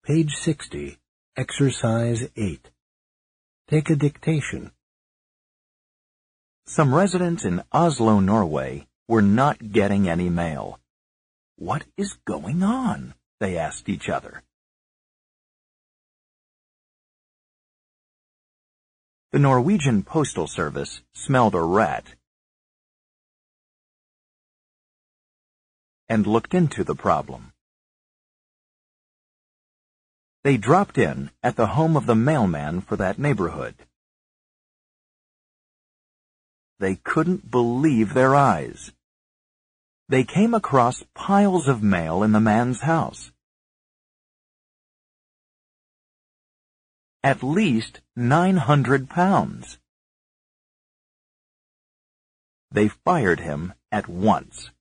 Page 60, Exercise 8. Take a dictation. Some residents in Oslo, Norway, were not getting any mail. "What is going on?" they asked each other. The Norwegian Postal Service smelled a rat and looked into the problem. They dropped in at the home of the mailman for that neighborhood. They couldn't believe their eyes. They came across piles of mail in the man's house. At least 900 pounds. They fired him at once.